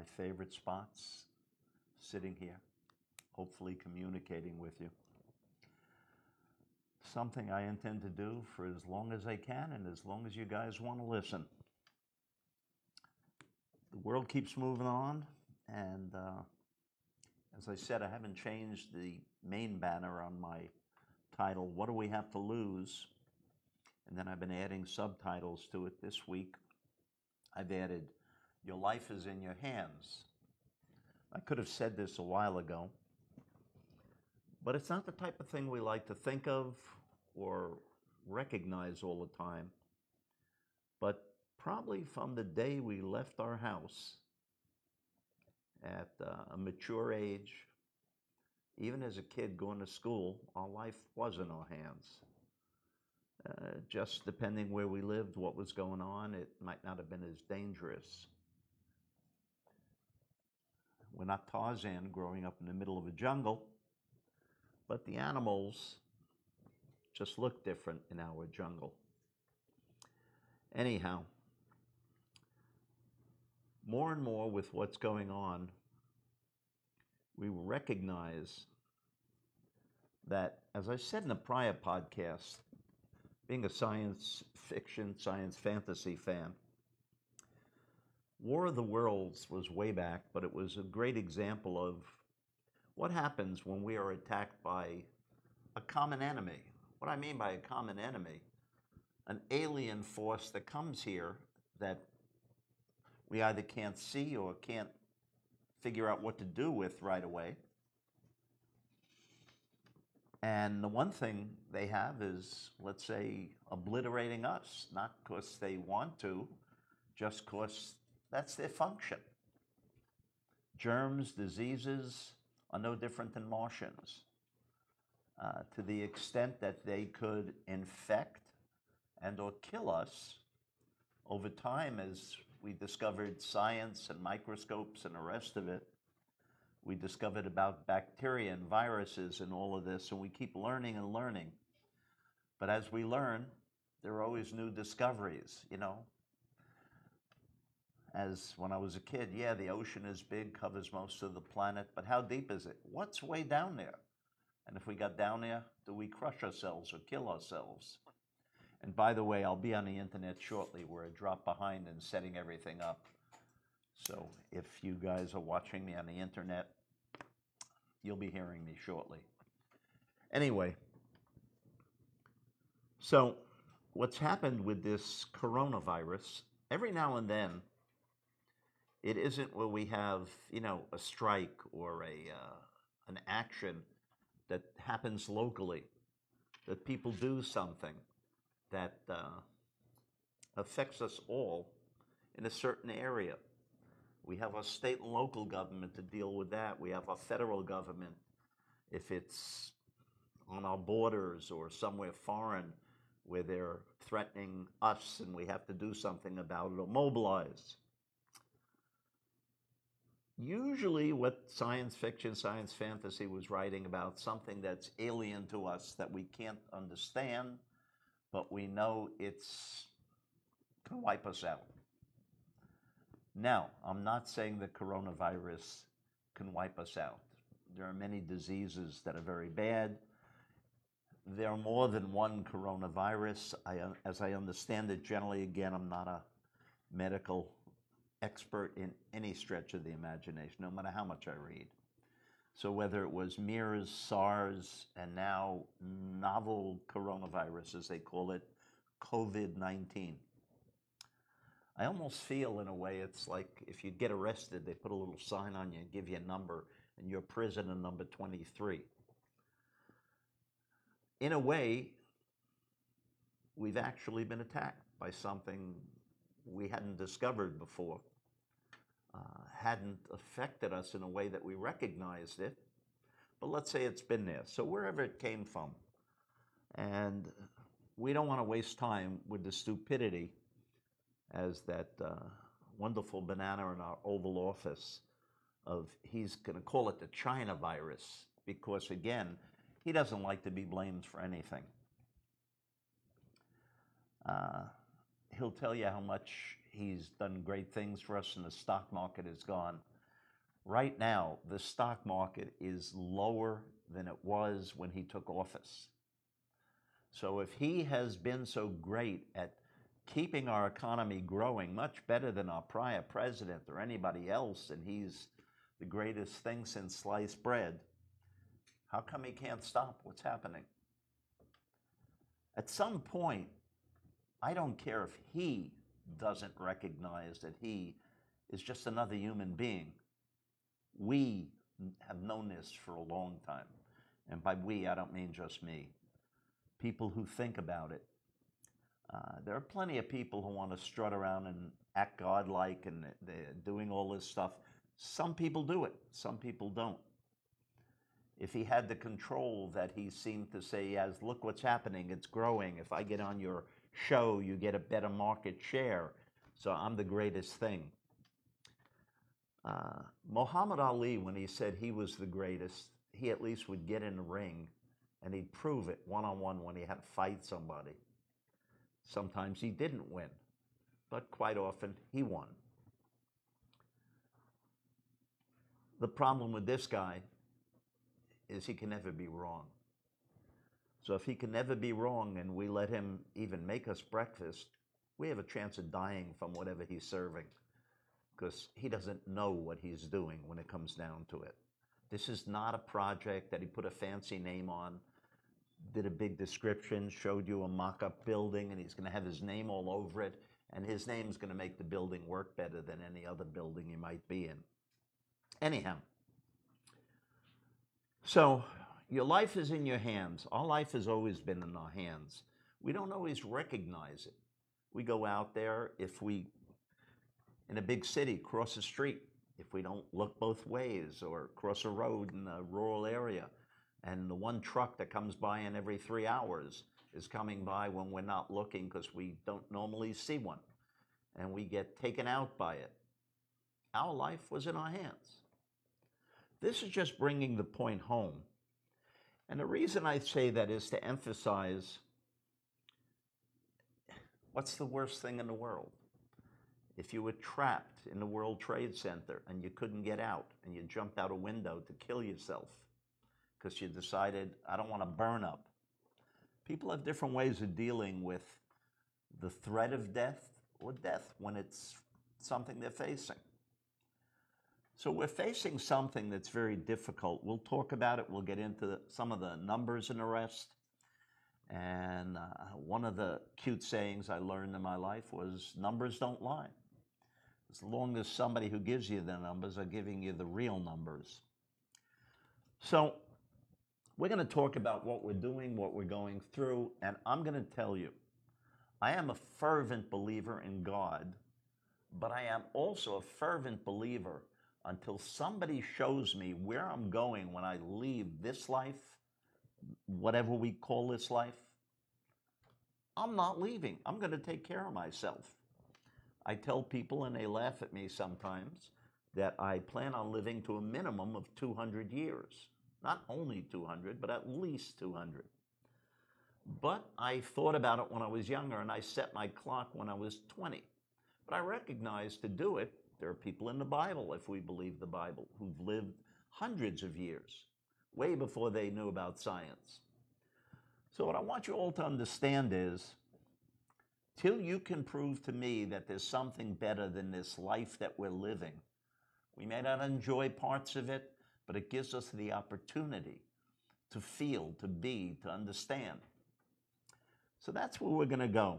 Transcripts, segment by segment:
my favorite spots, sitting here, hopefully communicating with you. Something I intend to do for as long as I can and as long as you guys want to listen. The world keeps moving on, and as I said, I haven't changed the main banner on my title, What Do We Have to Lose? And then I've been adding subtitles to it. This week, I've added, Your Life is in Your Hands. I could have said this a while ago, but it's not the type of thing we like to think of or recognize all the time. But probably from the day we left our house at a mature age, even as a kid going to school, our life was in our hands. Just depending where we lived, what was going on, it might not have been as dangerous. We're not Tarzan growing up in the middle of a jungle, but the animals just look different in our jungle. Anyhow, more and more with what's going on, we recognize that, as I said in a prior podcast, being a science fiction, science fantasy fan, War of the Worlds was way back, but it was a great example of what happens when we are attacked by a common enemy. What I mean by a common enemy, an alien force that comes here that we either can't see or can't figure out what to do with right away. And the one thing they have is, let's say, obliterating us, not because they want to, just because that's their function. Germs, diseases are no different than Martians. To the extent that they could infect and or kill us over time, as we discovered science and microscopes and the rest of it, we discovered about bacteria and viruses and all of this, and we keep learning and learning. But as we learn, there are always new discoveries, you know. As when I was a kid, yeah, the ocean is big, covers most of the planet, but how deep is it? What's way down there? And if we got down there, do we crush ourselves or kill ourselves? And by the way, I'll be on the internet shortly. We're a drop behind in setting everything up. So if you guys are watching me on the internet, you'll be hearing me shortly. Anyway, so what's happened with this coronavirus, every now and then, it isn't where we have, you know, a strike or an action that happens locally, that people do something that affects us all in a certain area. We have our state and local government to deal with that. We have our federal government, if it's on our borders or somewhere foreign where they're threatening us and we have to do something about it or mobilize. Usually what science fiction, science fantasy was writing about, something that's alien to us that we can't understand, but we know it's going to wipe us out. Now, I'm not saying the coronavirus can wipe us out. There are many diseases that are very bad. There are more than one coronavirus. As I understand it, generally, again, I'm not a medical expert in any stretch of the imagination, no matter how much I read. So whether it was MERS, SARS, and now novel coronavirus, as they call it, COVID-19. I almost feel, in a way, it's like if you get arrested, they put a little sign on you and give you a number, and you're prisoner number 23. In a way, we've actually been attacked by something we hadn't discovered before, hadn't affected us in a way that we recognized it, but let's say it's been there. So wherever it came from, and we don't want to waste time with the stupidity, as that wonderful banana in our Oval Office, of he's going to call it the China virus, because again, he doesn't like to be blamed for anything. He'll tell you how much he's done great things for us and the stock market has gone Right now, the stock market is lower than it was when he took office. So if he has been so great at keeping our economy growing, much better than our prior president or anybody else, and he's the greatest thing since sliced bread, how come he can't stop what's happening? At some point, I don't care if he doesn't recognize that he is just another human being. We have known this for a long time. And by we, I don't mean just me. People who think about it. There are plenty of people who want to strut around and act godlike and they're doing all this stuff. Some people do it, some people don't. If he had the control that he seemed to say he has, look what's happening, it's growing. If I get on your show, you get a better market share. So I'm the greatest thing. Muhammad Ali, when he said he was the greatest, he at least would get in the ring and he'd prove it one-on-one when he had to fight somebody. Sometimes he didn't win, but quite often he won. The problem with this guy is he can never be wrong. So if he can never be wrong and we let him even make us breakfast, we have a chance of dying from whatever he's serving because he doesn't know what he's doing when it comes down to it. This is not a project that he put a fancy name on, did a big description, showed you a mock-up building, and he's going to have his name all over it, and his name's going to make the building work better than any other building you might be in. Anyhow, so your life is in your hands. Our life has always been in our hands. We don't always recognize it. We go out there, if we, in a big city, cross a street, if we don't look both ways, or cross a road in a rural area, and the one truck that comes by in every 3 hours is coming by when we're not looking because we don't normally see one, and we get taken out by it. Our life was in our hands. This is just bringing the point home. And the reason I say that is to emphasize what's the worst thing in the world? If you were trapped in the World Trade Center and you couldn't get out and you jumped out a window to kill yourself because you decided, I don't want to burn up. People have different ways of dealing with the threat of death or death when it's something they're facing. So we're facing something that's very difficult. We'll talk about it. We'll get into some of the numbers and the rest. And one of the cute sayings I learned in my life was, numbers don't lie. As long as somebody who gives you the numbers are giving you the real numbers. So we're going to talk about what we're doing, what we're going through, and I'm going to tell you, I am a fervent believer in God, but I am also a fervent believer until somebody shows me where I'm going when I leave this life, whatever we call this life. I'm not leaving. I'm going to take care of myself. I tell people, and they laugh at me sometimes, that I plan on living to a minimum of 200 years. Not only 200, but at least 200. But I thought about it when I was younger, and I set my clock when I was 20. But I recognized to do it, there are people in the Bible, if we believe the Bible, who've lived hundreds of years, way before they knew about science. So what I want you all to understand is, till you can prove to me that there's something better than this life that we're living, we may not enjoy parts of it, but it gives us the opportunity to feel, to be, to understand. So that's where we're going to go.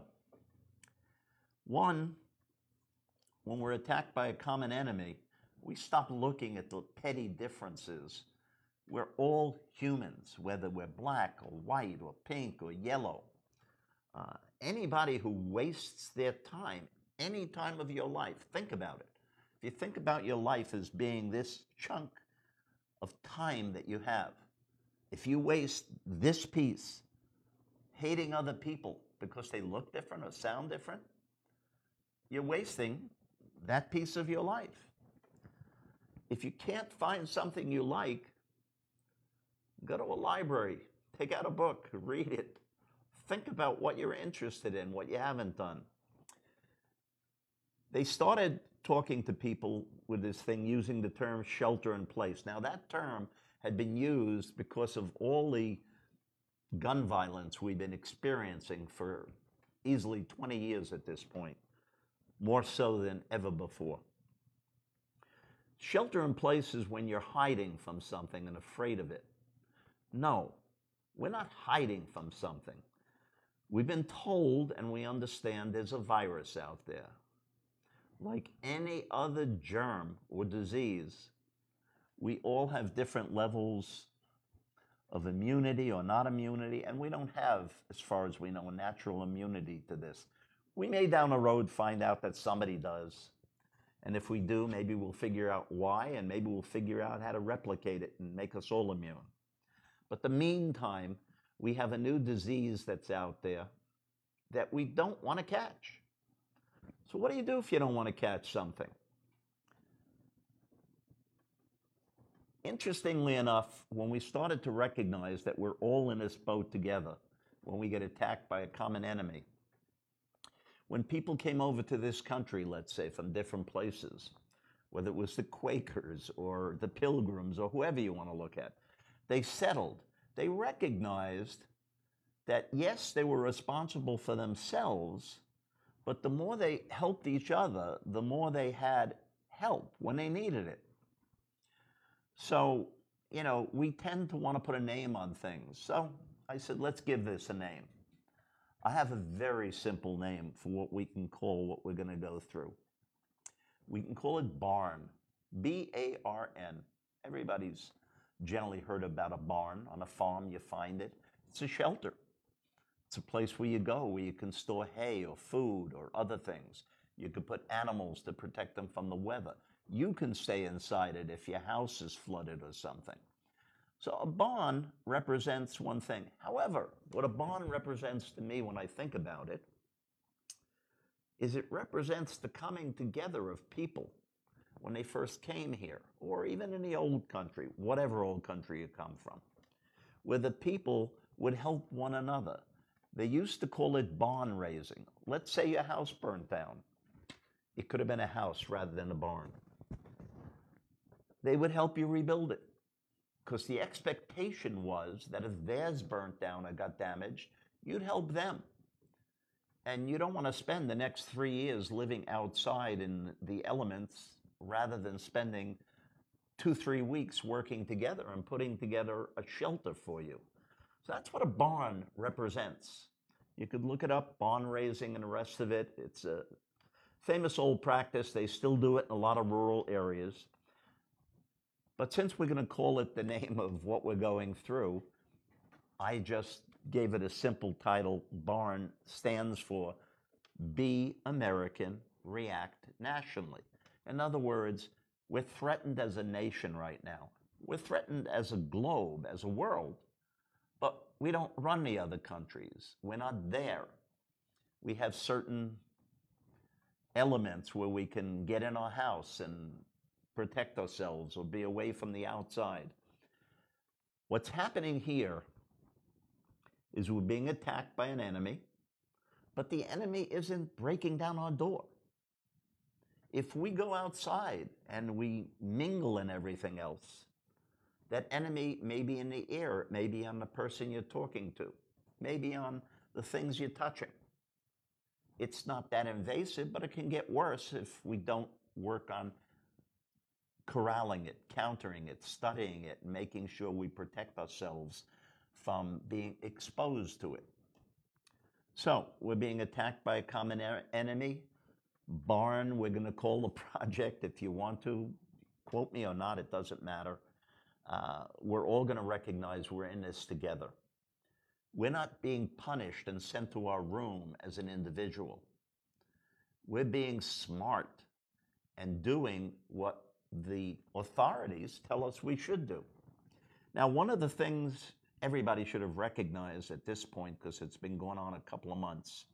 One, when we're attacked by a common enemy, we stop looking at the petty differences. We're all humans, whether we're black or white or pink or yellow. Anybody who wastes their time, any time of your life, think about it. If you think about your life as being this chunk of time that you have, if you waste this piece hating other people because they look different or sound different, you're wasting that piece of your life. If you can't find something you like, go to a library, take out a book, read it. Think about what you're interested in, what you haven't done. They started talking to people with this thing using the term shelter in place. Now, that term had been used because of all the gun violence we've been experiencing for easily 20 years at this point, more so than ever before. Shelter in place is when you're hiding from something and afraid of it. No, we're not hiding from something. We've been told and we understand there's a virus out there. Like any other germ or disease, we all have different levels of immunity or not immunity, and we don't have, as far as we know, natural immunity to this. We may down the road find out that somebody does, and if we do, maybe we'll figure out why, and maybe we'll figure out how to replicate it and make us all immune. But the meantime, we have a new disease that's out there that we don't want to catch. So what do you do if you don't want to catch something? Interestingly enough, when we started to recognize that we're all in this boat together, when we get attacked by a common enemy, when people came over to this country, let's say, from different places, whether it was the Quakers or the Pilgrims or whoever you want to look at, they settled. They recognized that, yes, they were responsible for themselves, but the more they helped each other, the more they had help when they needed it. So, we tend to want to put a name on things. So I said, let's give this a name. I have a very simple name for what we can call what we're going to go through. We can call it barn, B-A-R-N. Everybody's generally heard about a barn. On a farm, you find it. It's a shelter. It's a place where you go, where you can store hay or food or other things. You could put animals to protect them from the weather. You can stay inside it if your house is flooded or something. So a barn represents one thing. However, what a barn represents to me when I think about it is it represents the coming together of people when they first came here, or even in the old country, whatever old country you come from, where the people would help one another. They used to call it barn raising. Let's say your house burnt down. It could have been a house rather than a barn. They would help you rebuild it, because the expectation was that if theirs burnt down or got damaged, you'd help them. And you don't want to spend the next 3 years living outside in the elements rather than spending 2-3 weeks working together and putting together a shelter for you. So that's what a barn represents. You could look it up, barn raising and the rest of it. It's a famous old practice. They still do it in a lot of rural areas. But since we're going to call it the name of what we're going through, I just gave it a simple title. Barn stands for Be American, React Nationally. In other words, we're threatened as a nation right now. We're threatened as a globe, as a world, but we don't run the other countries. We're not there. We have certain elements where we can get in our house and protect ourselves or be away from the outside. What's happening here is we're being attacked by an enemy, but the enemy isn't breaking down our door. If we go outside and we mingle and everything else, that enemy may be in the air, it may be on the person you're talking to, maybe on the things you're touching. It's not that invasive, but it can get worse if we don't work on corralling it, countering it, studying it, and making sure we protect ourselves from being exposed to it. So we're being attacked by a common enemy. Barn, we're going to call the project, if you want to. Quote me or not, it doesn't matter. We're all going to recognize we're in this together. We're not being punished and sent to our room as an individual. We're being smart and doing what the authorities tell us we should do. Now, one of the things everybody should have recognized at this point, because it's been going on a couple of months,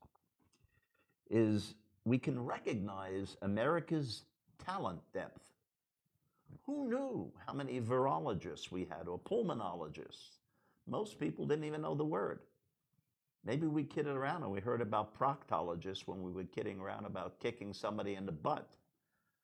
is we can recognize America's talent depth. Who knew how many virologists we had or pulmonologists? Most people didn't even know the word. Maybe we kidded around and we heard about proctologists when we were kidding around about kicking somebody in the butt.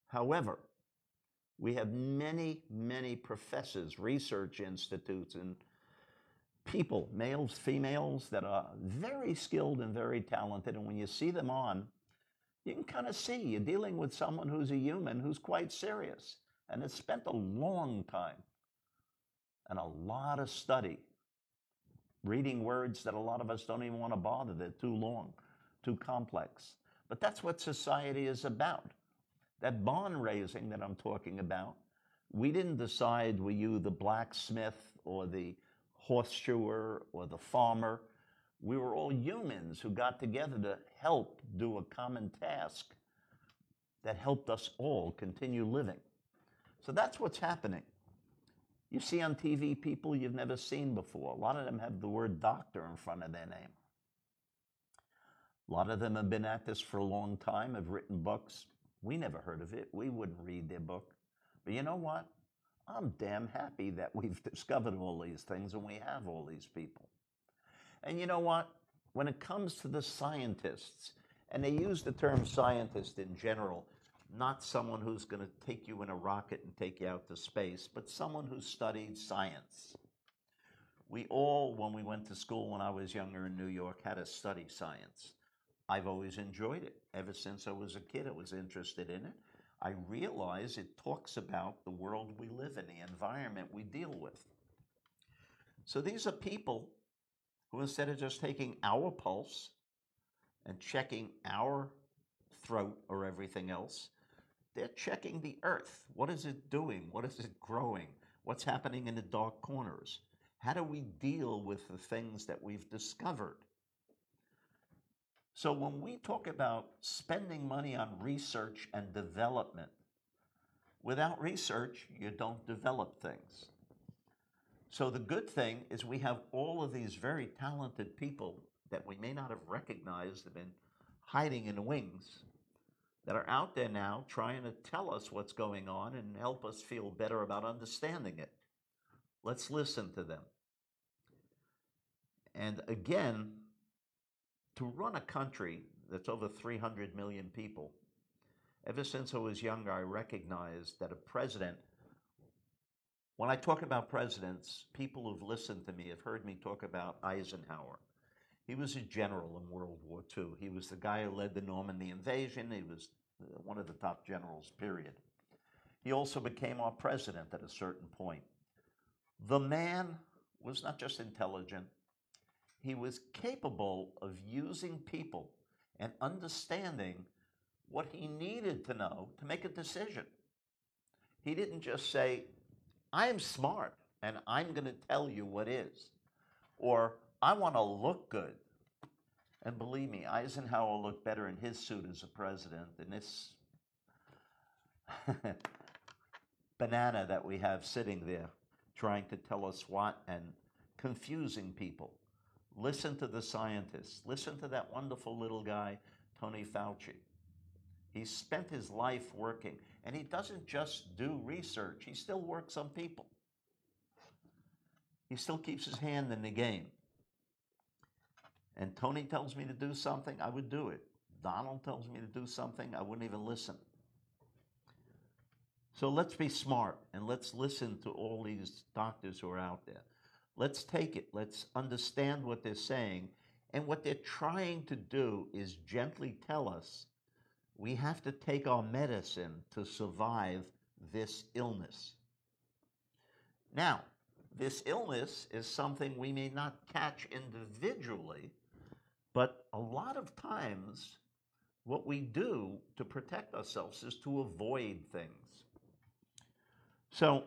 However, we have many, many professors, research institutes, and people, males, females, that are very skilled and very talented. And when you see them on, you can kind of see you're dealing with someone who's a human who's quite serious and has spent a long time and a lot of study reading words that a lot of us don't even want to bother. They're too long, too complex. But that's what society is about. That bond raising that I'm talking about, we didn't decide, were you the blacksmith or the horseshoer or the farmer? We were all humans who got together to help do a common task that helped us all continue living. So that's what's happening. You see on TV people you've never seen before. A lot of them have the word doctor in front of their name. A lot of them have been at this for a long time, have written books. We never heard of it. We wouldn't read their book. But you know what? I'm damn happy that we've discovered all these things and we have all these people. And you know what? When it comes to the scientists, and they use the term scientist in general, not someone who's going to take you in a rocket and take you out to space, but someone who studied science. We all, when we went to school when I was younger in New York, had to study science. I've always enjoyed it. Ever since I was a kid, I was interested in it. I realize it talks about the world we live in, the environment we deal with. So these are people who, instead of just taking our pulse and checking our throat or everything else, they're checking the earth. What is it doing? What is it growing? What's happening in the dark corners? How do we deal with the things that we've discovered? So when we talk about spending money on research and development, without research, you don't develop things. So the good thing is we have all of these very talented people that we may not have recognized have been hiding in the wings, that are out there now trying to tell us what's going on and help us feel better about understanding it. Let's listen to them. And again, to run a country that's over 300 million people, ever since I was younger, I recognized that a president, when I talk about presidents, people who've listened to me have heard me talk about Eisenhower. He was a general in World War II. He was the guy who led the Normandy invasion. He was one of the top generals, period. He also became our president at a certain point. The man was not just intelligent, he was capable of using people and understanding what he needed to know to make a decision. He didn't just say, I'm smart and I'm going to tell you what is, or I want to look good. And believe me, Eisenhower looked better in his suit as a president than this banana that we have sitting there trying to tell us what and confusing people. Listen to the scientists. Listen to that wonderful little guy, Tony Fauci. He spent his life working, and he doesn't just do research. He still works on people. He still keeps his hand in the game. And Tony tells me to do something, I would do it. Donald tells me to do something, I wouldn't even listen. So let's be smart and let's listen to all these doctors who are out there. Let's take it. Let's understand what they're saying. And what they're trying to do is gently tell us we have to take our medicine to survive this illness. Now, this illness is something we may not catch individually, but a lot of times what we do to protect ourselves is to avoid things. So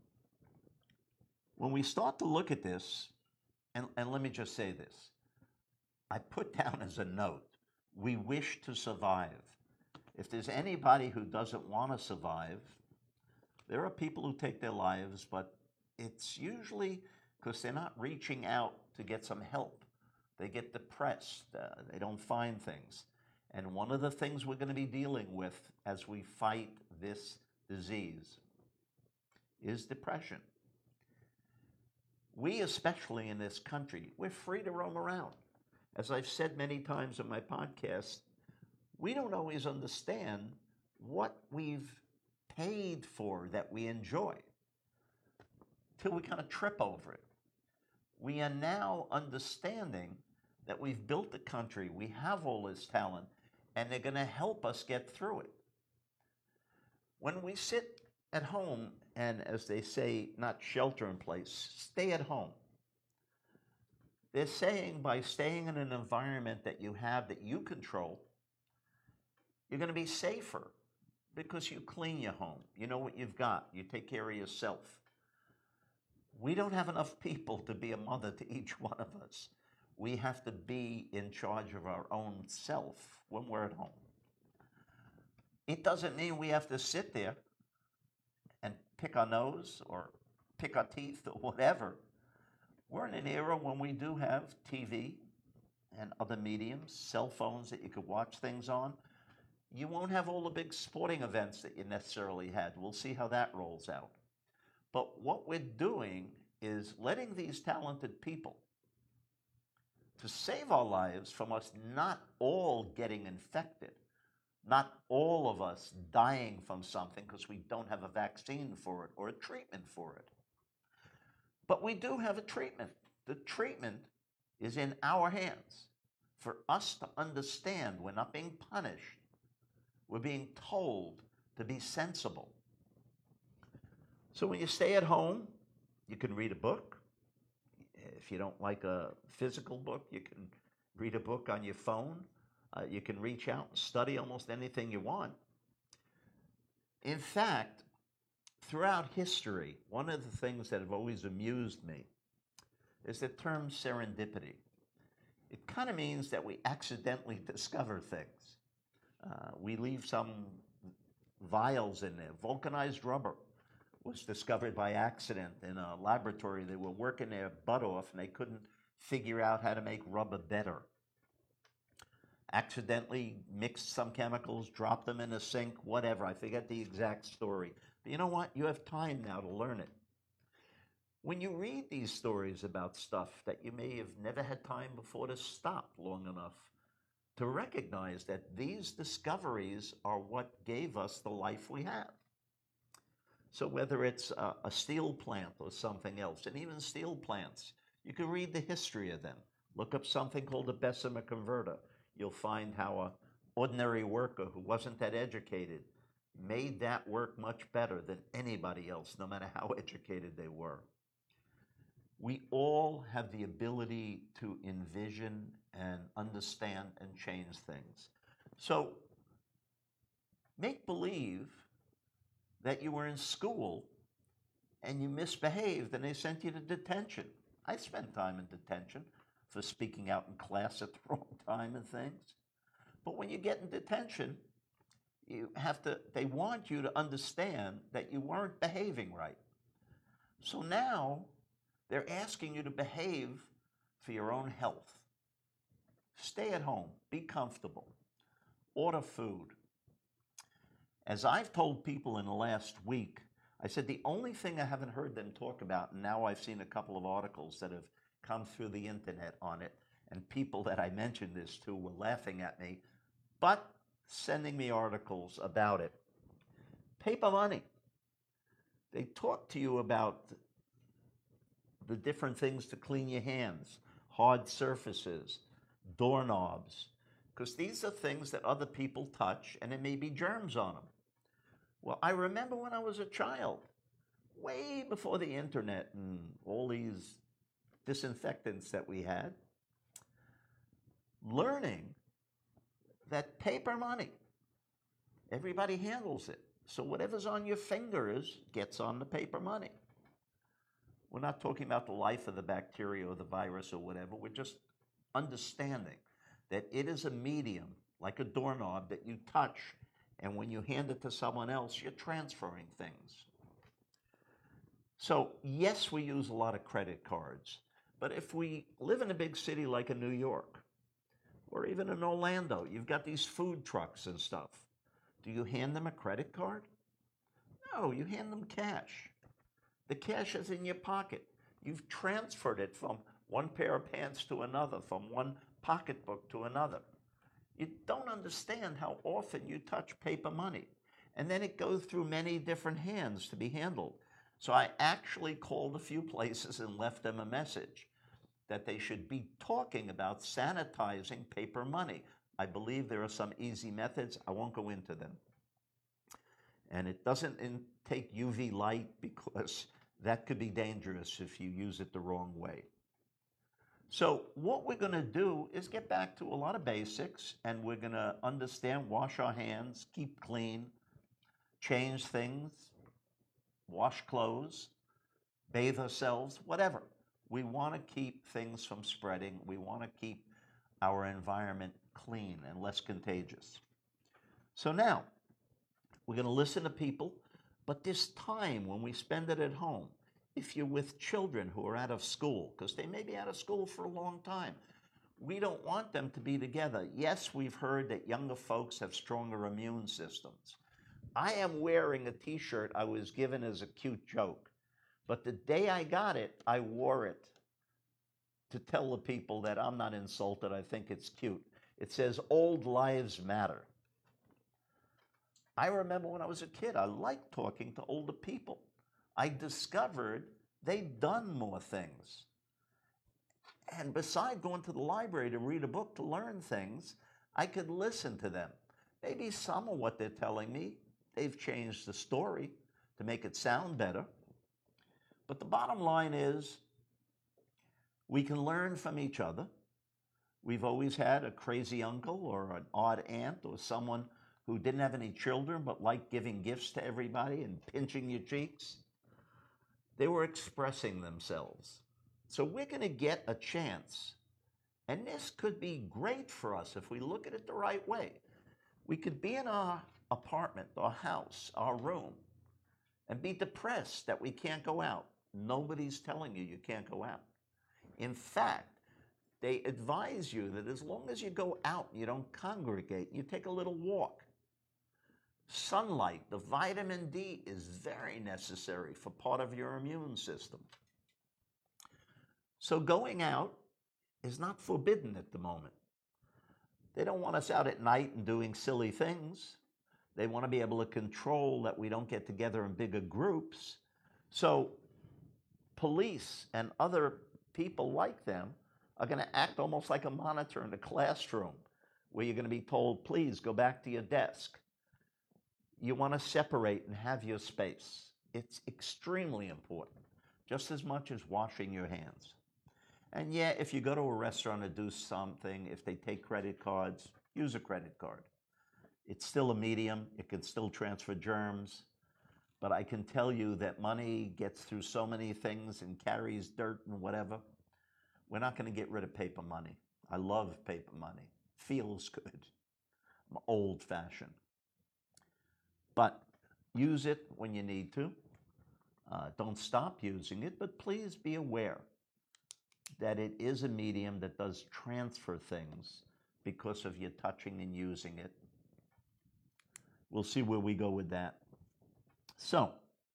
when we start to look at this, and let me just say this, I put down as a note, we wish to survive. If there's anybody who doesn't want to survive, there are people who take their lives, but it's usually because they're not reaching out to get some help. They get depressed, they don't find things. And one of the things we're going to be dealing with as we fight this disease is depression. We, especially in this country, we're free to roam around. As I've said many times in my podcast, we don't always understand what we've paid for, that we enjoy, till we kind of trip over it. We are now understanding that we've built the country, we have all this talent, and they're going to help us get through it. When we sit at home and, as they say, not shelter in place, stay at home, they're saying by staying in an environment that you have, that you control, you're going to be safer because you clean your home. You know what you've got. You take care of yourself. We don't have enough people to be a mother to each one of us. We have to be in charge of our own self when we're at home. It doesn't mean we have to sit there and pick our nose or pick our teeth or whatever. We're in an era when we do have TV and other mediums, cell phones that you could watch things on. You won't have all the big sporting events that you necessarily had. We'll see how that rolls out. But what we're doing is letting these talented people to save our lives from us not all getting infected, not all of us dying from something because we don't have a vaccine for it or a treatment for it. But we do have a treatment. The treatment is in our hands for us to understand. We're not being punished. We're being told to be sensible. So when you stay at home, you can read a book. If you don't like a physical book, you can read a book on your phone. You can reach out and study almost anything you want. In fact, throughout history, one of the things that have always amused me is the term serendipity. It kind of means that we accidentally discover things. We leave some vials in there. Vulcanized rubber was discovered by accident in a laboratory. They were working their butt off and they couldn't figure out how to make rubber better. Accidentally mixed some chemicals, dropped them in a sink, whatever. I forget the exact story. But you know what? You have time now to learn it. When you read these stories about stuff that you may have never had time before to stop long enough to recognize that these discoveries are what gave us the life we have. So whether it's a steel plant or something else, and even steel plants, you can read the history of them. Look up something called a Bessemer converter. You'll find how an ordinary worker who wasn't that educated made that work much better than anybody else, no matter how educated they were. We all have the ability to envision and understand and change things. So make believe that you were in school and you misbehaved and they sent you to detention. I spent time in detention for speaking out in class at the wrong time and things. But when you get in detention, they want you to understand that you weren't behaving right. So now they're asking you to behave for your own health. Stay at home, be comfortable, order food. As I've told people in the last week, I said the only thing I haven't heard them talk about, and now I've seen a couple of articles that have come through the internet on it, and people that I mentioned this to were laughing at me, but sending me articles about it. Paper money. They talk to you about the different things to clean your hands, hard surfaces, doorknobs, because these are things that other people touch and there may be germs on them. Well, I remember when I was a child, way before the internet and all these disinfectants that we had, learning that paper money, everybody handles it. So whatever's on your fingers gets on the paper money. We're not talking about the life of the bacteria or the virus or whatever. We're just understanding that it is a medium, like a doorknob, that you touch, and when you hand it to someone else, you're transferring things. So yes, we use a lot of credit cards, but if we live in a big city like in New York, or even in Orlando, you've got these food trucks and stuff. Do you hand them a credit card? No, you hand them cash. The cash is in your pocket. You've transferred it from one pair of pants to another, from one pocketbook to another. You don't understand how often you touch paper money. and then it goes through many different hands to be handled. So I actually called a few places and left them a message that they should be talking about sanitizing paper money. I believe there are some easy methods. I won't go into them. And it doesn't take UV light because that could be dangerous if you use it the wrong way. So what we're going to do is get back to a lot of basics, and we're going to understand, wash our hands, keep clean, change things, wash clothes, bathe ourselves, whatever. We want to keep things from spreading. We want to keep our environment clean and less contagious. So now, we're going to listen to people, but this time when we spend it at home, if you're with children who are out of school, because they may be out of school for a long time, we don't want them to be together. Yes, we've heard that younger folks have stronger immune systems. I am wearing a t-shirt I was given as a cute joke, but the day I got it, I wore it to tell the people that I'm not insulted, I think it's cute. It says, "Old lives matter." I remember when I was a kid, I liked talking to older people. I discovered they'd done more things. And besides going to the library to read a book to learn things, I could listen to them. Maybe some of what they're telling me, they've changed the story to make it sound better. But the bottom line is, we can learn from each other. We've always had a crazy uncle or an odd aunt or someone who didn't have any children but liked giving gifts to everybody and pinching your cheeks. They were expressing themselves. So we're going to get a chance. And this could be great for us if we look at it the right way. We could be in our apartment, our house, our room, and be depressed that we can't go out. Nobody's telling you you can't go out. In fact, they advise you that as long as you go out and you don't congregate, you take a little walk. Sunlight, the vitamin D, is very necessary for part of your immune system. So going out is not forbidden at the moment. They don't want us out at night and doing silly things. They want to be able to control that we don't get together in bigger groups. So police and other people like them are going to act almost like a monitor in a classroom where you're going to be told, please go back to your desk. You want to separate and have your space. It's extremely important, just as much as washing your hands. And yeah, if you go to a restaurant to do something, if they take credit cards, use a credit card. It's still a medium. It can still transfer germs. But I can tell you that money gets through so many things and carries dirt and whatever. We're not going to get rid of paper money. I love paper money. Feels good. I'm old-fashioned. But use it when you need to. Don't stop using it, but please be aware that it is a medium that does transfer things because of you touching and using it. We'll see where we go with that. So,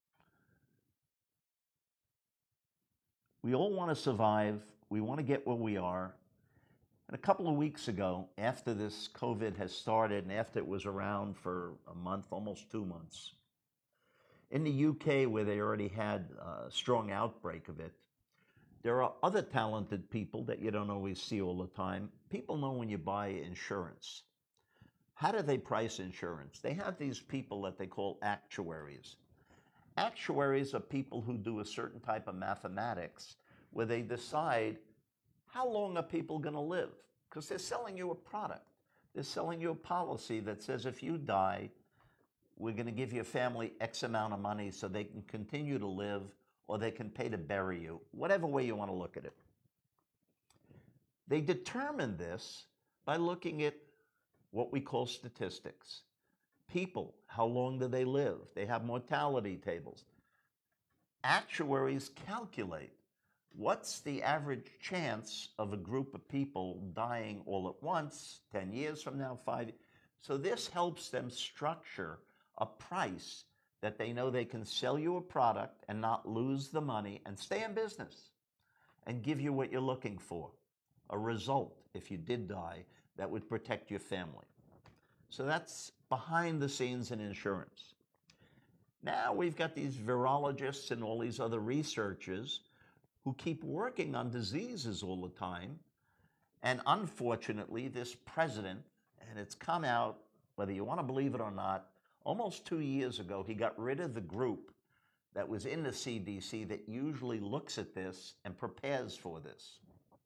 we all want to survive. We want to get where we are. And a couple of weeks ago, after this COVID has started and after it was around for a month, almost 2 months, in the UK, where they already had a strong outbreak of it, there are other talented people that you don't always see all the time. People know when you buy insurance. How do they price insurance? They have these people that they call actuaries. Actuaries are people who do a certain type of mathematics where they decide how long are people going to live? Because they're selling you a product. They're selling you a policy that says if you die, we're going to give your family X amount of money so they can continue to live, or they can pay to bury you, whatever way you want to look at it. They determine this by looking at what we call statistics. People, how long do they live? They have mortality tables. Actuaries calculate what's the average chance of a group of people dying all at once, 10 years from now, 5 years. So this helps them structure a price that they know they can sell you a product and not lose the money and stay in business and give you what you're looking for, a result, if you did die, that would protect your family. So that's behind the scenes in insurance. Now we've got these virologists and all these other researchers who keep working on diseases all the time. And unfortunately, this president, and it's come out, whether you want to believe it or not, almost 2 years ago, he got rid of the group that was in the CDC that usually looks at this and prepares for this.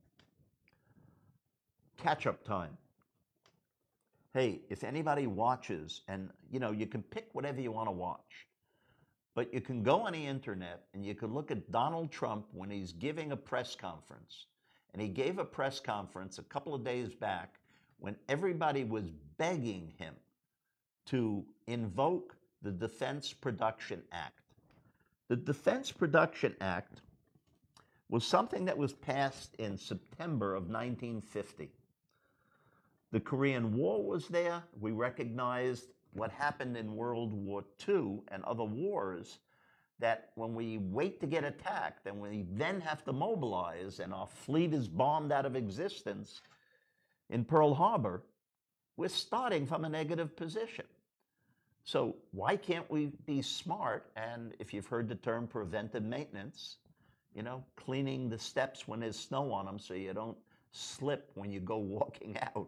Catch-up time. Hey, if anybody watches, and you can pick whatever you want to watch, but you can go on the internet and you can look at Donald Trump when he's giving a press conference. And he gave a press conference a couple of days back when everybody was begging him to invoke the Defense Production Act. The Defense Production Act was something that was passed in September of 1950. The Korean War was there. We recognized what happened in World War II and other wars, that when we wait to get attacked and we then have to mobilize and our fleet is bombed out of existence in Pearl Harbor, we're starting from a negative position. So why can't we be smart? And if you've heard the term preventive maintenance, cleaning the steps when there's snow on them so you don't slip when you go walking out.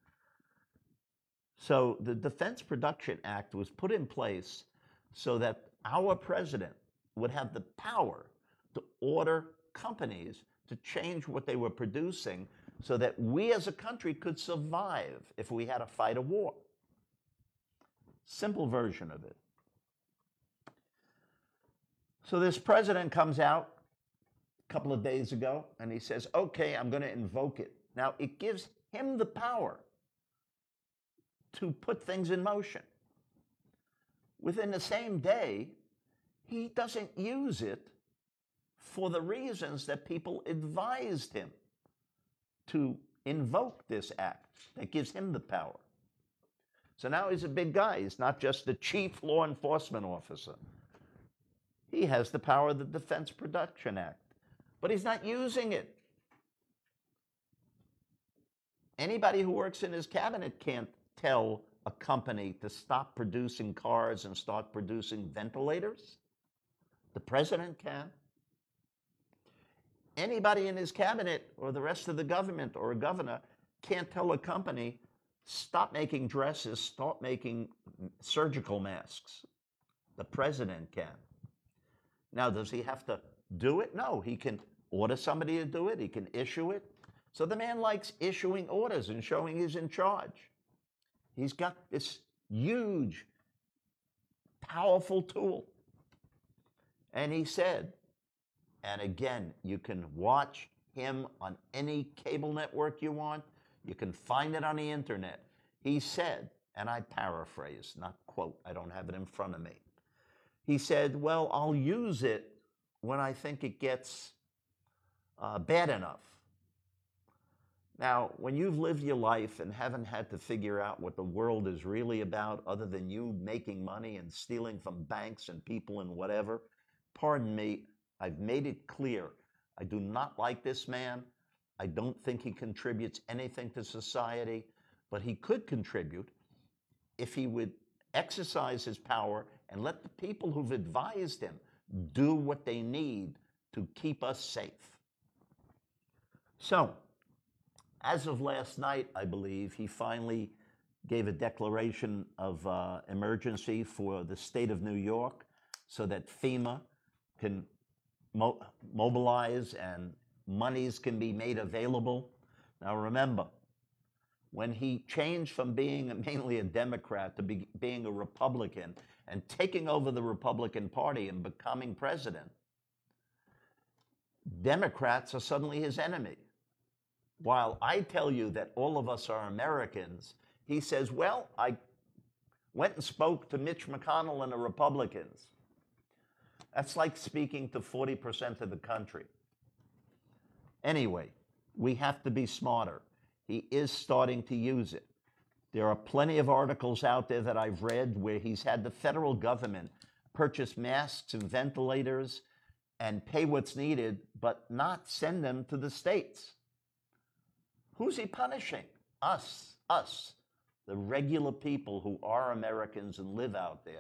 So the Defense Production Act was put in place so that our president would have the power to order companies to change what they were producing so that we as a country could survive if we had to fight a war. Simple version of it. So this president comes out a couple of days ago and he says, okay, I'm going to invoke it. Now, it gives him the power to put things in motion. Within the same day, he doesn't use it for the reasons that people advised him to invoke this act that gives him the power. So now he's a big guy. He's not just the chief law enforcement officer. He has the power of the Defense Production Act, but he's not using it. Anybody who works in his cabinet can't tell a company to stop producing cars and start producing ventilators. The president can. Anybody in his cabinet or the rest of the government or a governor can't tell a company, stop making dresses, stop making surgical masks. The president can. Now, does he have to do it? No, he can order somebody to do it. He can issue it. So the man likes issuing orders and showing he's in charge. He's got this huge, powerful tool. And he said, and again, you can watch him on any cable network you want. You can find it on the internet. He said, and I paraphrase, not quote, I don't have it in front of me. He said, well, I'll use it when I think it gets bad enough. Now, when you've lived your life and haven't had to figure out what the world is really about other than you making money and stealing from banks and people and whatever, pardon me, I've made it clear. I do not like this man. I don't think he contributes anything to society, but he could contribute if he would exercise his power and let the people who've advised him do what they need to keep us safe. So, as of last night, I believe, he finally gave a declaration of emergency for the state of New York so that FEMA can mobilize and monies can be made available. Now remember, when he changed from being mainly a Democrat to being a Republican and taking over the Republican Party and becoming president, Democrats are suddenly his enemy. While I tell you that all of us are Americans, he says, well, I went and spoke to Mitch McConnell and the Republicans. That's like speaking to 40% of the country. Anyway, we have to be smarter. He is starting to use it. There are plenty of articles out there that I've read where he's had the federal government purchase masks and ventilators and pay what's needed, but not send them to the states. Who's he punishing? Us, the regular people who are Americans and live out there.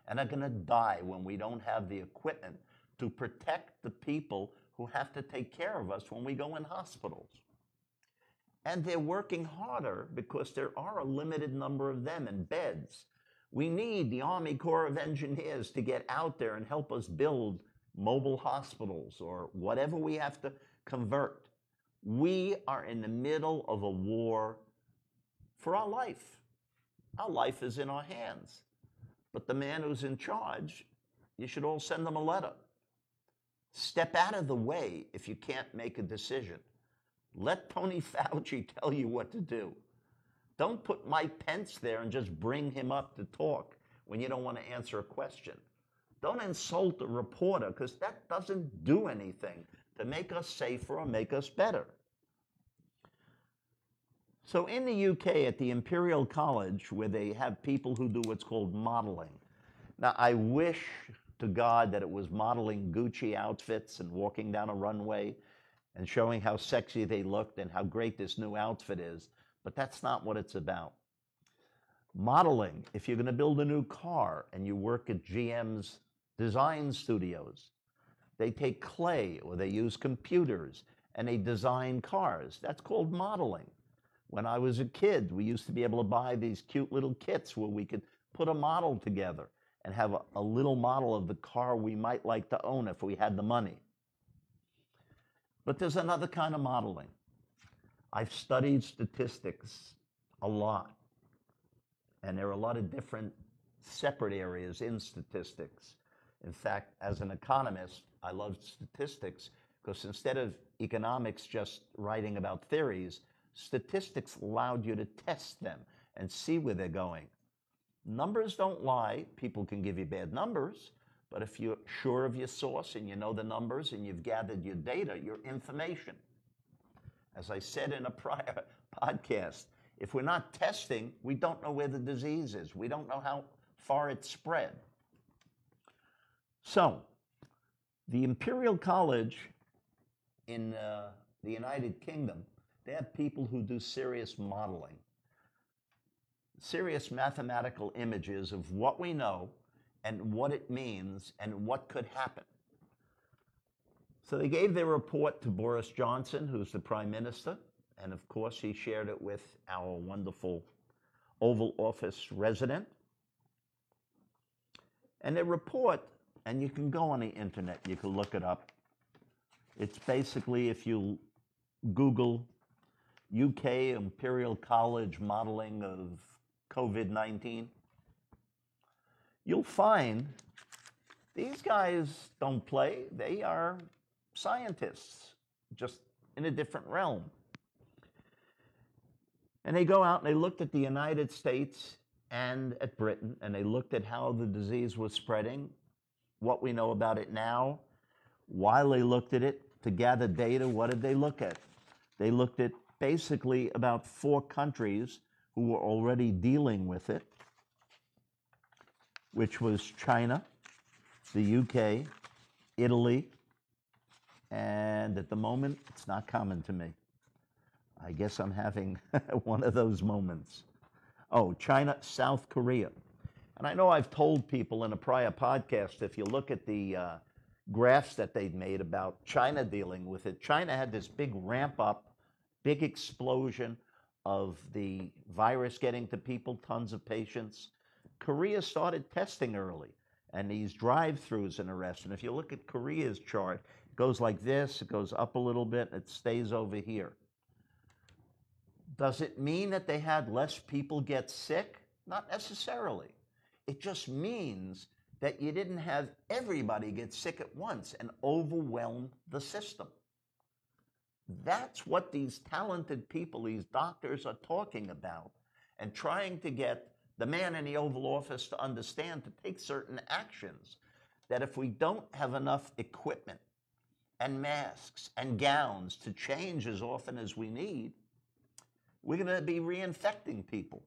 and are going to die when we don't have the equipment to protect the people who have to take care of us when we go in hospitals. And they're working harder because there are a limited number of them in beds. We need the Army Corps of Engineers to get out there and help us build mobile hospitals or whatever we have to convert. We are in the middle of a war for our life. Our life is in our hands. But the man who's in charge, you should all send them a letter. Step out of the way if you can't make a decision. Let Tony Fauci tell you what to do. Don't put Mike Pence there and just bring him up to talk when you don't want to answer a question. Don't insult a reporter, because that doesn't do anything to make us safer or make us better. So in the UK at the Imperial College, where they have people who do what's called modeling. Now, I wish to God that it was modeling Gucci outfits and walking down a runway and showing how sexy they looked and how great this new outfit is, but that's not what it's about. Modeling, if you're going to build a new car and you work at GM's design studios, they take clay or they use computers and they design cars. That's called modeling. When I was a kid, we used to be able to buy these cute little kits where we could put a model together and have a little model of the car we might like to own if we had the money. But there's another kind of modeling. I've studied statistics a lot, and there are a lot of different separate areas in statistics. In fact, as an economist, I love statistics because instead of economics just writing about theories, statistics allowed you to test them and see where they're going. Numbers don't lie. People can give you bad numbers, but if you're sure of your source and you know the numbers and you've gathered your data, your information. As I said in a prior podcast, if we're not testing, we don't know where the disease is. We don't know how far it's spread. So, the Imperial College in the United Kingdom, they have people who do serious modeling, serious mathematical images of what we know and what it means and what could happen. So they gave their report to Boris Johnson, who's the Prime Minister, and of course he shared it with our wonderful Oval Office resident. And their report, and you can go on the internet, you can look it up. It's basically, if you Google UK Imperial College modeling of COVID-19, you'll find these guys don't play. They are scientists, just in a different realm. And they go out and they looked at the United States and at Britain, and they looked at how the disease was spreading, what we know about it now. While they looked at it to gather data, what did they look at? They looked at basically about 4 countries who were already dealing with it, which was China, the UK, Italy, and at the moment, it's not common to me. I guess I'm having one of those moments. Oh, China, South Korea. And I know I've told people in a prior podcast, if you look at the graphs that they've made about China dealing with it, China had this big ramp up, big explosion of the virus getting to people, tons of patients. Korea started testing early, and these drive-throughs in the rest. And if you look at Korea's chart, it goes like this, it goes up a little bit, it stays over here. Does it mean that they had less people get sick? Not necessarily. It just means that you didn't have everybody get sick at once and overwhelm the system. That's what these talented people, these doctors, are talking about, and trying to get the man in the Oval Office to understand, to take certain actions, that if we don't have enough equipment and masks and gowns to change as often as we need, we're going to be reinfecting people.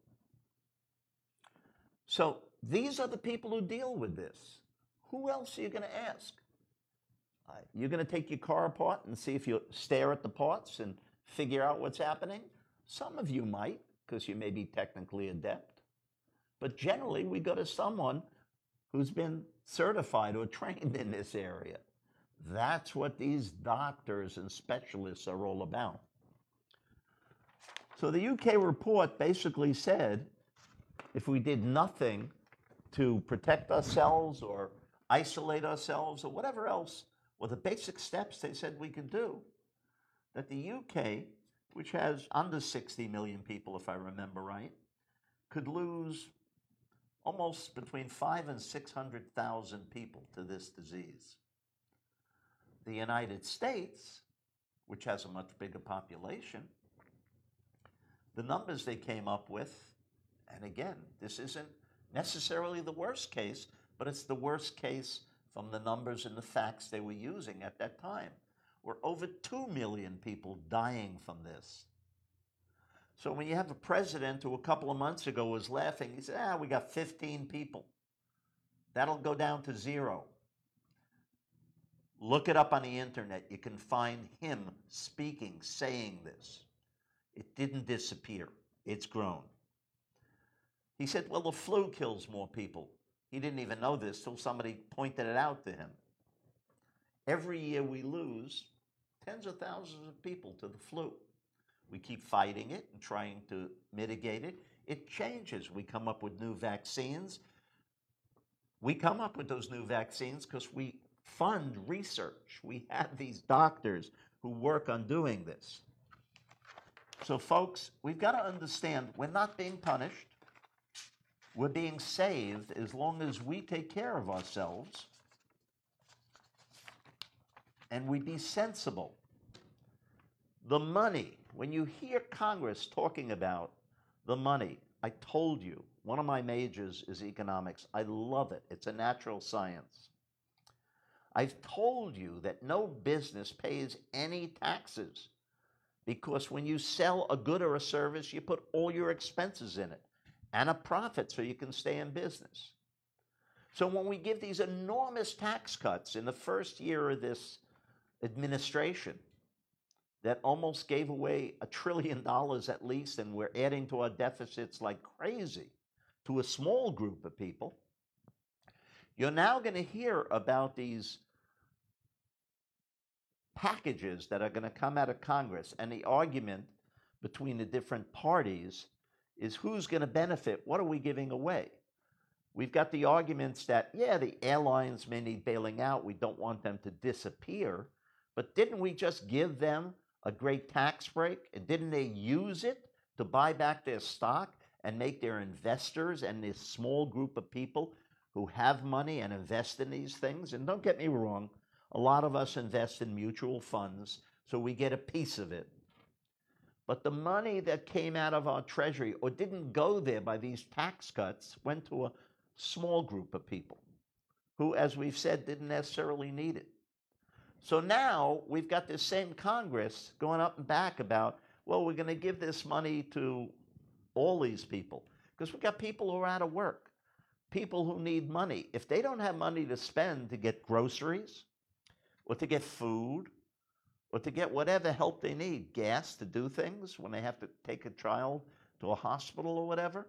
So these are the people who deal with this. Who else are you going to ask? You're going to take your car apart and see if you stare at the parts and figure out what's happening? Some of you might, because you may be technically adept. But generally, we go to someone who's been certified or trained in this area. That's what these doctors and specialists are all about. So the UK report basically said if we did nothing to protect ourselves or isolate ourselves or whatever else, or the basic steps they said we could do, that the UK, which has under 60 million people, if I remember right, could lose almost between 500,000 and 600,000 people to this disease. The United States, which has a much bigger population, the numbers they came up with, and again, this isn't necessarily the worst case, but it's the worst case from the numbers and the facts they were using at that time, were over 2 million people dying from this. So when you have a president who a couple of months ago was laughing, he said, we got 15 people. That'll go down to 0. Look it up on the internet. You can find him speaking, saying this. It didn't disappear. It's grown. He said, well, the flu kills more people. He didn't even know this till somebody pointed it out to him. Every year we lose tens of thousands of people to the flu. We keep fighting it and trying to mitigate it. It changes. We come up with new vaccines. We come up with those new vaccines because we fund research. We have these doctors who work on doing this. So folks, we've got to understand we're not being punished. We're being saved as long as we take care of ourselves and we be sensible. The money, when you hear Congress talking about the money, I told you, one of my majors is economics. I love it. It's a natural science. I've told you that no business pays any taxes because when you sell a good or a service, you put all your expenses in it and a profit so you can stay in business. So when we give these enormous tax cuts in the first year of this administration that almost gave away $1 trillion at least, and we're adding to our deficits like crazy to a small group of people, you're now going to hear about these packages that are going to come out of Congress, and the argument between the different parties is who's going to benefit, what are we giving away? We've got the arguments that, yeah, the airlines may need bailing out, we don't want them to disappear, but didn't we just give them a great tax break? And didn't they use it to buy back their stock and make their investors and this small group of people who have money and invest in these things? And don't get me wrong, a lot of us invest in mutual funds, so we get a piece of it. But the money that came out of our treasury or didn't go there by these tax cuts went to a small group of people who, as we've said, didn't necessarily need it. So now we've got this same Congress going up and back about, well, we're going to give this money to all these people because we've got people who are out of work, people who need money. If they don't have money to spend to get groceries or to get food or to get whatever help they need, gas to do things when they have to take a child to a hospital or whatever,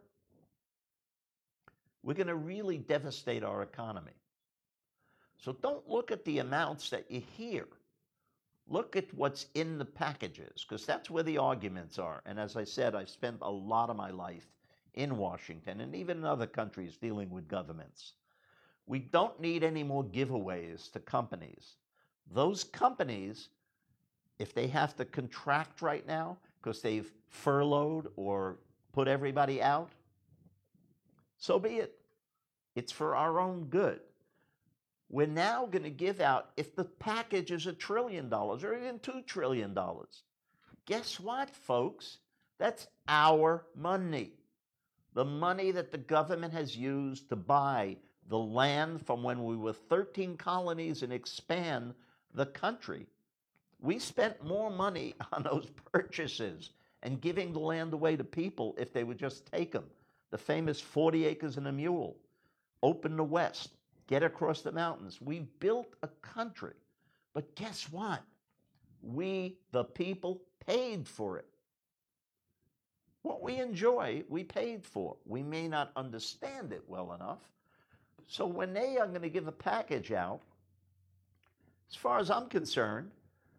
we're going to really devastate our economy. So don't look at the amounts that you hear. Look at what's in the packages, because that's where the arguments are. And as I said, I've spent a lot of my life in Washington and even in other countries dealing with governments. We don't need any more giveaways to companies. Those companies, if they have to contract right now because they've furloughed or put everybody out, so be it. It's for our own good. We're now going to give out, if the package is $1 trillion or even $2 trillion, guess what, folks? That's our money. The money that the government has used to buy the land from when we were 13 colonies and expand the country. We spent more money on those purchases and giving the land away to people if they would just take them. The famous 40 acres and a mule, open the West, get across the mountains. We built a country, but guess what? We, the people, paid for it. What we enjoy, we paid for. We may not understand it well enough, So when they are going to give a package out, as far as I'm concerned,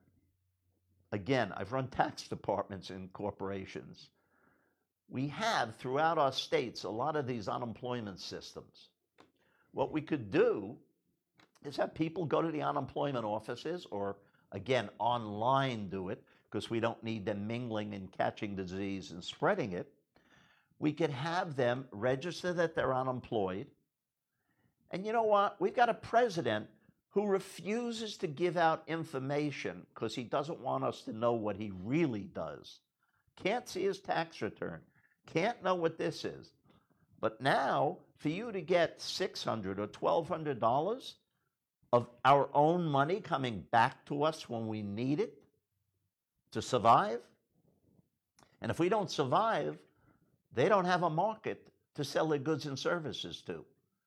again, I've run tax departments in corporations. We have throughout our states a lot of these unemployment systems. What we could do is have people go to the unemployment offices, or again, online do it, because we don't need them mingling and catching disease and spreading it. We could have them register that they're unemployed. And you know what? We've got a president who refuses to give out information because he doesn't want us to know what he really does. Can't see his tax return. Can't know what this is. But now, for you to get $600 or $1,200 of our own money coming back to us when we need it to survive, and if we don't survive, they don't have a market to sell their goods and services to.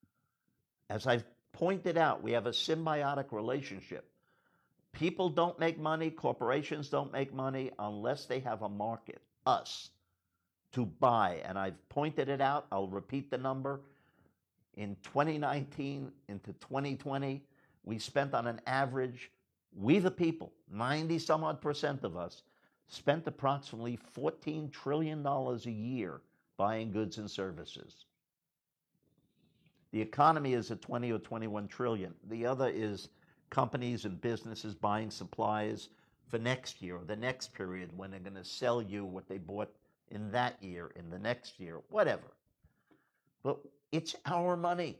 As I've pointed out, we have a symbiotic relationship. People don't make money, corporations don't make money unless they have a market, us, to buy. And I've pointed it out, I'll repeat the number. In 2019 into 2020, we spent on an average, we the people, 90 some odd percent of us, spent approximately $14 trillion a year buying goods and services. The economy is at 20 or 21 trillion. The other is companies and businesses buying supplies for next year or the next period when they're going to sell you what they bought in that year, in the next year, whatever. But it's our money.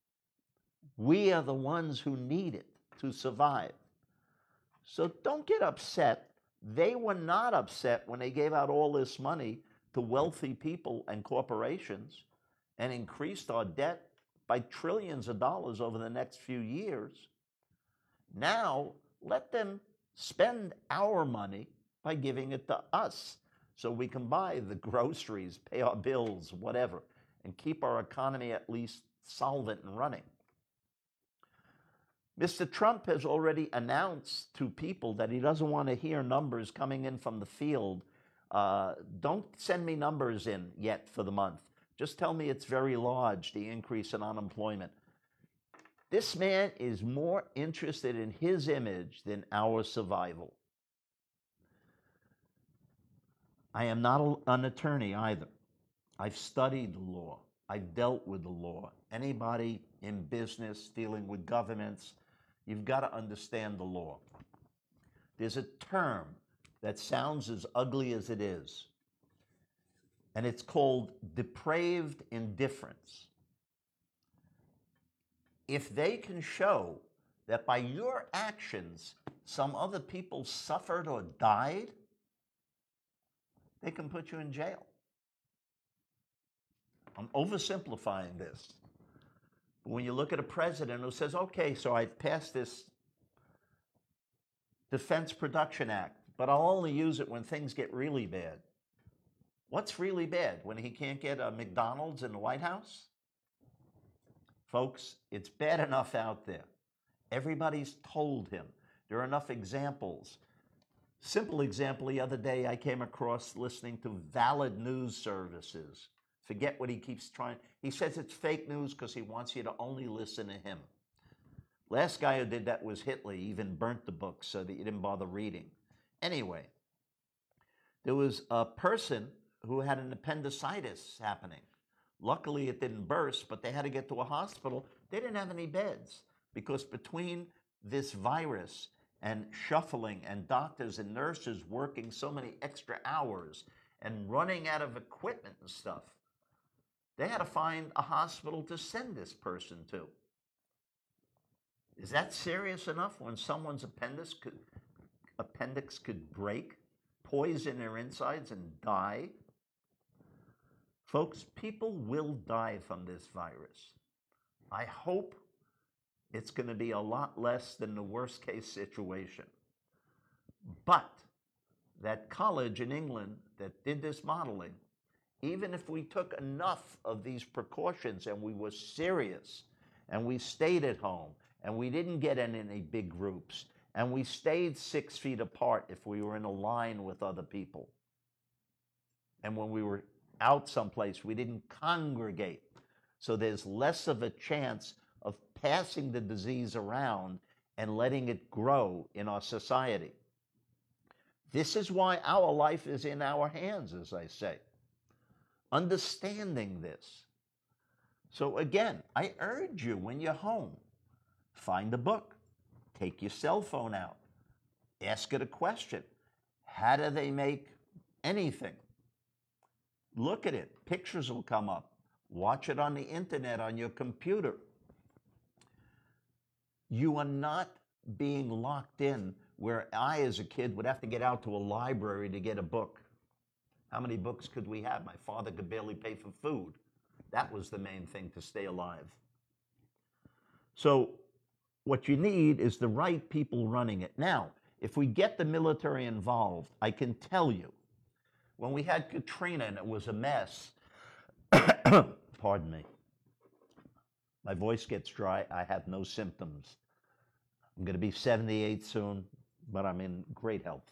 We are the ones who need it to survive. So don't get upset. They were not upset when they gave out all this money to wealthy people and corporations and increased our debt by trillions of dollars over the next few years. Now, let them spend our money by giving it to us so we can buy the groceries, pay our bills, whatever, and keep our economy at least solvent and running. Mr. Trump has already announced to people that he doesn't want to hear numbers coming in from the field. Don't send me numbers in yet for the month. Just tell me it's very large, the increase in unemployment. This man is more interested in his image than our survival. I am not an attorney either. I've studied the law. I've dealt with the law. Anybody in business dealing with governments, you've got to understand the law. There's a term that sounds as ugly as it is, and it's called depraved indifference. If they can show that by your actions some other people suffered or died, they can put you in jail. I'm oversimplifying this. But when you look at a president who says, okay, so I've passed this Defense Production Act, but I'll only use it when things get really bad. What's really bad? When he can't get a McDonald's in the White House? Folks, it's bad enough out there. Everybody's told him. There are enough examples. Simple example, the other day I came across listening to Valid News Services. Forget what he keeps trying. He says it's fake news because he wants you to only listen to him. Last guy who did that was Hitler. He even burnt the book so that you didn't bother reading. Anyway, there was a person who had an appendicitis happening. Luckily, it didn't burst, but they had to get to a hospital. They didn't have any beds because between this virus and shuffling and doctors and nurses working so many extra hours and running out of equipment and stuff, they had to find a hospital to send this person to. Is that serious enough when someone's appendix could break, poison their insides, and die? Folks, people will die from this virus. I hope it's going to be a lot less than the worst case situation. But that college in England that did this modeling, even if we took enough of these precautions and we were serious and we stayed at home and we didn't get in any big groups and we stayed 6 feet apart if we were in a line with other people, and when we were out someplace we didn't congregate, so there's less of a chance passing the disease around and letting it grow in our society. This is why our life is in our hands, as I say. Understanding this. So again, I urge you, when you're home, find a book, take your cell phone out, ask it a question. How do they make anything? Look at it. Pictures will come up. Watch it on the internet, on your computer. You are not being locked in where I, as a kid, would have to get out to a library to get a book. How many books could we have? My father could barely pay for food. That was the main thing to stay alive. So what you need is the right people running it. Now, if we get the military involved, I can tell you, when we had Katrina and it was a mess, pardon me, my voice gets dry, I have no symptoms. I'm going to be 78 soon, but I'm in great health.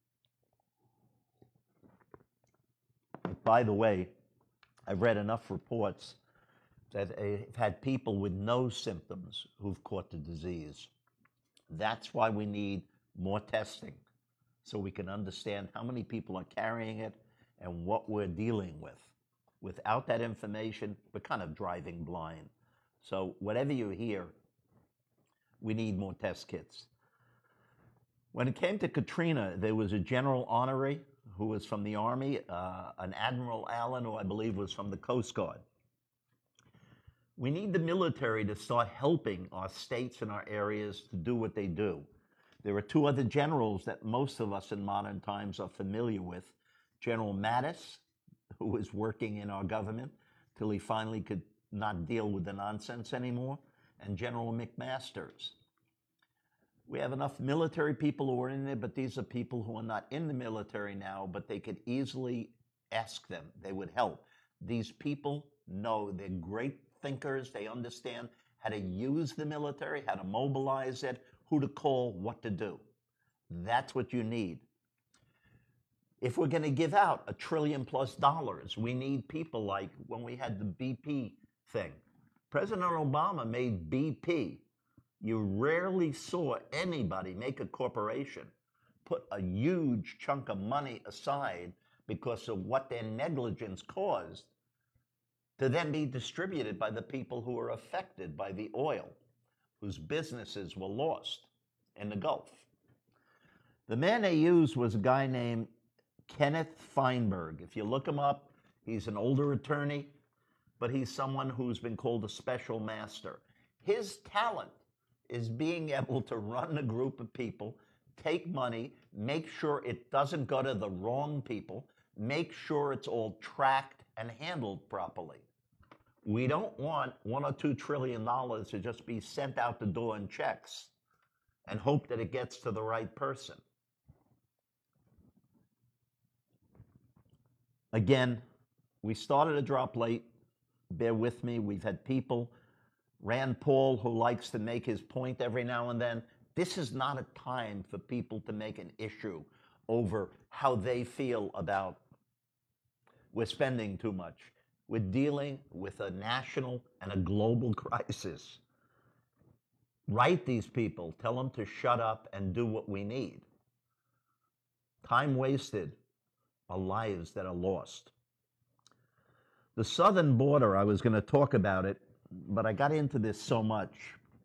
By the way, I've read enough reports that I've had people with no symptoms who've caught the disease. That's why we need more testing, so we can understand how many people are carrying it and what we're dealing with. Without that information, we're kind of driving blind. So whatever you hear, we need more test kits. When it came to Katrina, there was a general honorary who was from the Army, an Admiral Allen, who I believe was from the Coast Guard. We need the military to start helping our states and our areas to do what they do. There are two other generals that most of us in modern times are familiar with. General Mattis, who was working in our government till he finally could not deal with the nonsense anymore, and General McMasters. We have enough military people who are in there, but these are people who are not in the military now, but they could easily ask them. They would help. These people know, they're great thinkers. They understand how to use the military, how to mobilize it, who to call, what to do. That's what you need. If we're going to give out $1 trillion+ we need people like when we had the BP thing. President Obama made BP. You rarely saw anybody make a corporation put a huge chunk of money aside because of what their negligence caused to then be distributed by the people who were affected by the oil, whose businesses were lost in the Gulf. The man they used was a guy named Kenneth Feinberg. If you look him up, he's an older attorney, but he's someone who's been called a special master. His talent is being able to run a group of people, take money, make sure it doesn't go to the wrong people, make sure it's all tracked and handled properly. We don't want $1 or $2 trillion to just be sent out the door in checks and hope that it gets to the right person. Again, we started a drop late. Bear with me. We've had people. Rand Paul, who likes to make his point every now and then. This is not a time for people to make an issue over how they feel about we're spending too much. We're dealing with a national and a global crisis. Write these people. Tell them to shut up and do what we need. Time wasted are lives that are lost. The southern border, I was going to talk about it, but I got into this so much.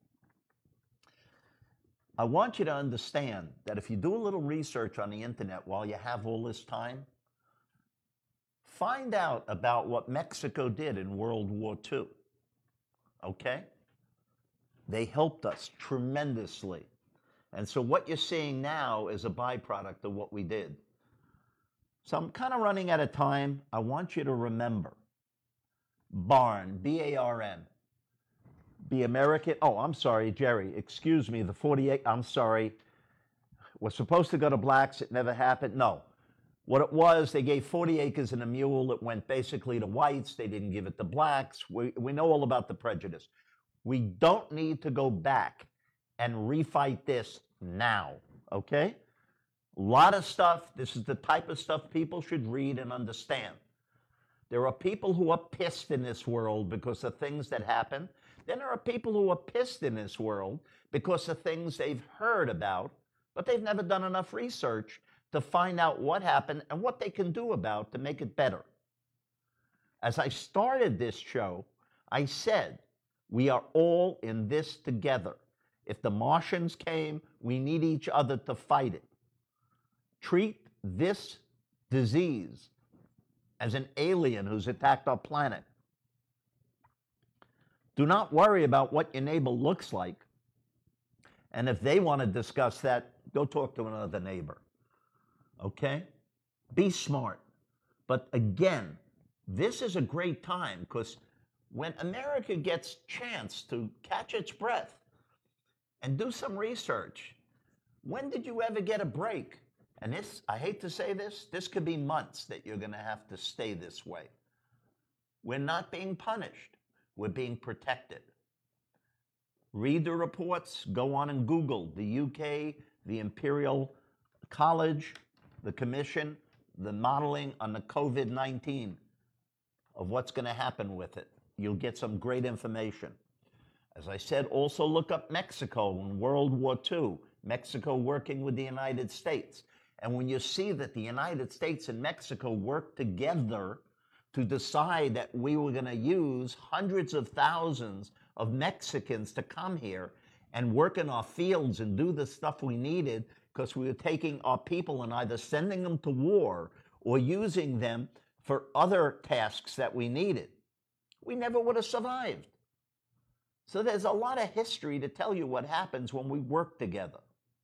I want you to understand that if you do a little research on the internet while you have all this time, find out about what Mexico did in World War II, okay? They helped us tremendously. And so what you're seeing now is a byproduct of what we did. So I'm kind of running out of time. I want you to remember, BARN, B-A-R-N, be American. Oh, I'm sorry, Jerry, excuse me, the 48, I'm sorry. Was supposed to go to blacks, it never happened. No. What it was, they gave 40 acres and a mule. It went basically to whites. They didn't give it to blacks. We know all about the prejudice. We don't need to go back and refight this now, okay? A lot of stuff, this is the type of stuff people should read and understand. There are people who are pissed in this world because of things that happen. Then there are people who are pissed in this world because of things they've heard about, but they've never done enough research to find out what happened and what they can do about to make it better. As I started this show, I said, we are all in this together. If the Martians came, we need each other to fight it. Treat this disease as an alien who's attacked our planet. Do not worry about what your neighbor looks like. And if they want to discuss that, go talk to another neighbor. Okay? Be smart. But again, this is a great time because when America gets a chance to catch its breath and do some research, when did you ever get a break? And this, I hate to say this could be months that you're going to have to stay this way. We're not being punished. We're being protected. Read the reports. Go on and Google the UK, the Imperial College, the Commission, the modeling on the COVID-19 of what's going to happen with it. You'll get some great information. As I said, also look up Mexico in World War II, Mexico working with the United States. And when you see that the United States and Mexico worked together to decide that we were going to use hundreds of thousands of Mexicans to come here and work in our fields and do the stuff we needed because we were taking our people and either sending them to war or using them for other tasks that we needed, we never would have survived. So there's a lot of history to tell you what happens when we work together.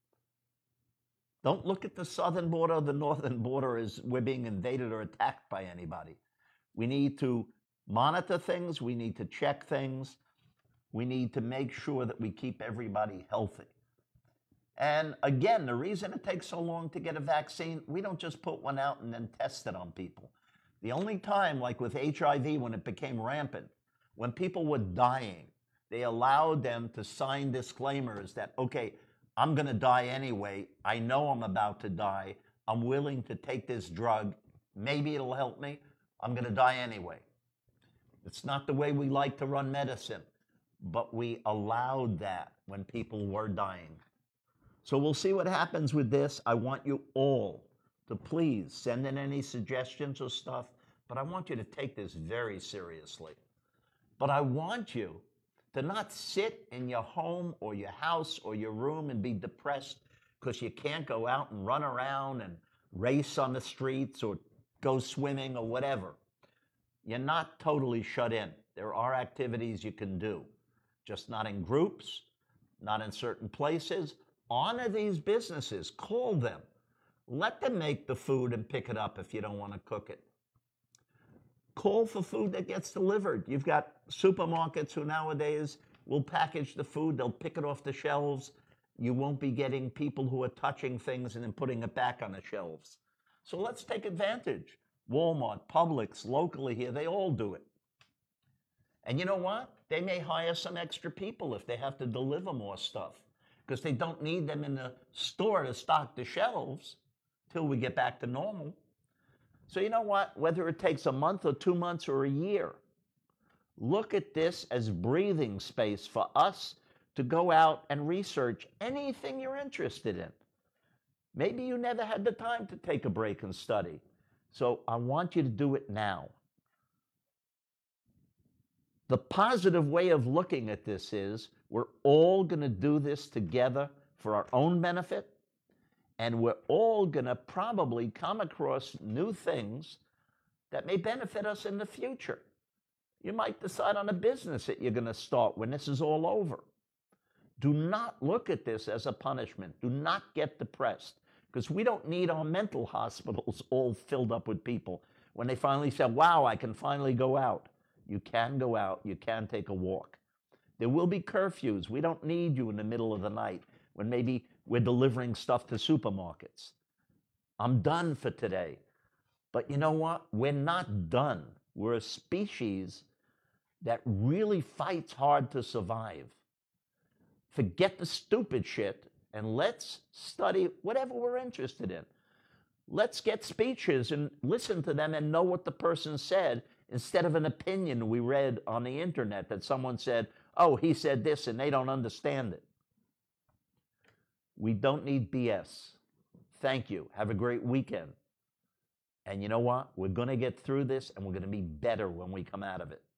Don't look at the southern border or the northern border as we're being invaded or attacked by anybody. We need to monitor things. We need to check things. We need to make sure that we keep everybody healthy. And again, the reason it takes so long to get a vaccine, we don't just put one out and then test it on people. The only time, like with HIV, when it became rampant, when people were dying, they allowed them to sign disclaimers that, okay, I'm going to die anyway. I know I'm about to die. I'm willing to take this drug. Maybe it'll help me. I'm going to die anyway. It's not the way we like to run medicine, but we allowed that when people were dying. So we'll see what happens with this. I want you all to please send in any suggestions or stuff, but I want you to take this very seriously. But I want you to not sit in your home or your house or your room and be depressed because you can't go out and run around and race on the streets or go swimming or whatever. You're not totally shut in. There are activities you can do, just not in groups, not in certain places. Honor these businesses. Call them. Let them make the food and pick it up if you don't want to cook it. Call for food that gets delivered. You've got supermarkets who nowadays will package the food. They'll pick it off the shelves. You won't be getting people who are touching things and then putting it back on the shelves. So let's take advantage. Walmart, Publix, locally here, they all do it. And you know what? They may hire some extra people if they have to deliver more stuff because they don't need them in the store to stock the shelves till we get back to normal. So you know what? Whether it takes a month or 2 months or a year, look at this as breathing space for us to go out and research anything you're interested in. Maybe you never had the time to take a break and study. So I want you to do it now. The positive way of looking at this is we're all going to do this together for our own benefit. And we're all going to probably come across new things that may benefit us in the future. You might decide on a business that you're going to start when this is all over. Do not look at this as a punishment. Do not get depressed because we don't need our mental hospitals all filled up with people. When they finally say, wow, I can finally go out. You can go out. You can take a walk. There will be curfews. We don't need you in the middle of the night when maybe we're delivering stuff to supermarkets. I'm done for today. But you know what? We're not done. We're a species that really fights hard to survive. Forget the stupid shit and let's study whatever we're interested in. Let's get speeches and listen to them and know what the person said instead of an opinion we read on the internet that someone said, oh, he said this and they don't understand it. We don't need BS. Thank you. Have a great weekend. And you know what? We're going to get through this, and we're going to be better when we come out of it.